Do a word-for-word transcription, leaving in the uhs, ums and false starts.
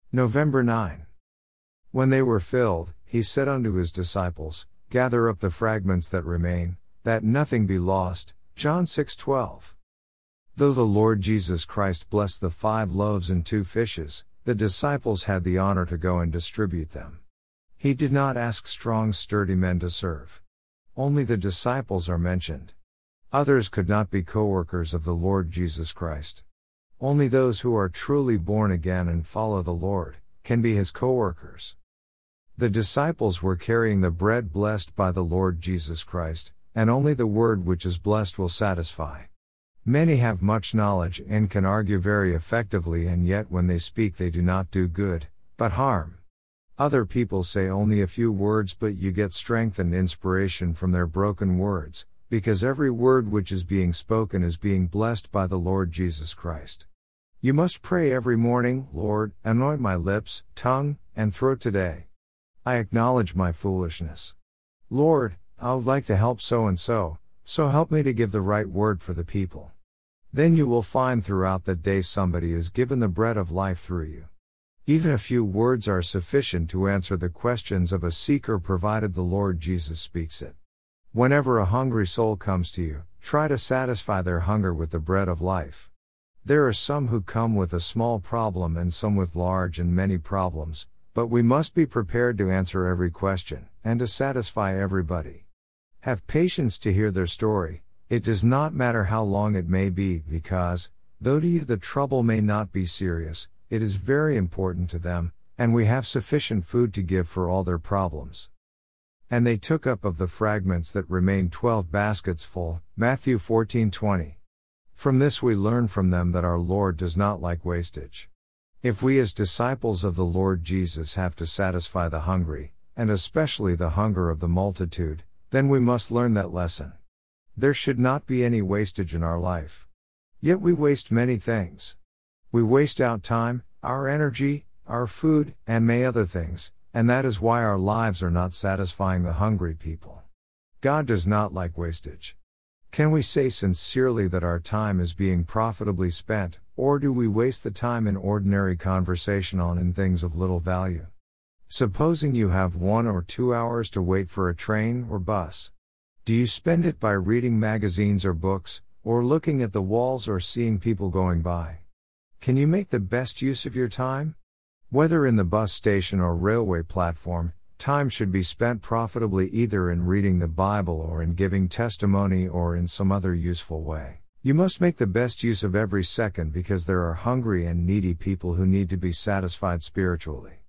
November ninth. When they were filled, he said unto his disciples, Gather up the fragments that remain, that nothing be lost. John six twelve. Though the Lord Jesus Christ blessed the five loaves and two fishes, the disciples had the honor to go and distribute them. He did not ask strong, sturdy men to serve. Only the disciples are mentioned. Others could not be co-workers of the Lord Jesus Christ. Only those who are truly born again and follow the Lord can be his co-workers. The disciples were carrying the bread blessed by the Lord Jesus Christ, and only the word which is blessed will satisfy. Many have much knowledge and can argue very effectively, and yet when they speak they do not do good, but harm. Other people say only a few words, but you get strength and inspiration from their broken words, because every word which is being spoken is being blessed by the Lord Jesus Christ. You must pray every morning, Lord, anoint my lips, tongue, and throat today. I acknowledge my foolishness. Lord, I would like to help so and so, so help me to give the right word for the people. Then you will find throughout the day somebody is given the bread of life through you. Even a few words are sufficient to answer the questions of a seeker, provided the Lord Jesus speaks it. Whenever a hungry soul comes to you, try to satisfy their hunger with the bread of life. There are some who come with a small problem and some with large and many problems, but we must be prepared to answer every question, and to satisfy everybody. Have patience to hear their story. It does not matter how long it may be, because, though to you the trouble may not be serious, it is very important to them, and we have sufficient food to give for all their problems. And they took up of the fragments that remained twelve baskets full. Matthew fourteen twenty. From this we learn from them that our Lord does not like wastage. If we as disciples of the Lord Jesus have to satisfy the hungry, and especially the hunger of the multitude, then we must learn that lesson. There should not be any wastage in our life. Yet we waste many things. We waste out time, our energy, our food, and many other things, and that is why our lives are not satisfying the hungry people. God does not like wastage. Can we say sincerely that our time is being profitably spent, or do we waste the time in ordinary conversation on in things of little value? Supposing you have one or two hours to wait for a train or bus. Do you spend it by reading magazines or books, or looking at the walls or seeing people going by? Can you make the best use of your time? Whether in the bus station or railway platform, time should be spent profitably, either in reading the Bible or in giving testimony or in some other useful way. You must make the best use of every second, because there are hungry and needy people who need to be satisfied spiritually.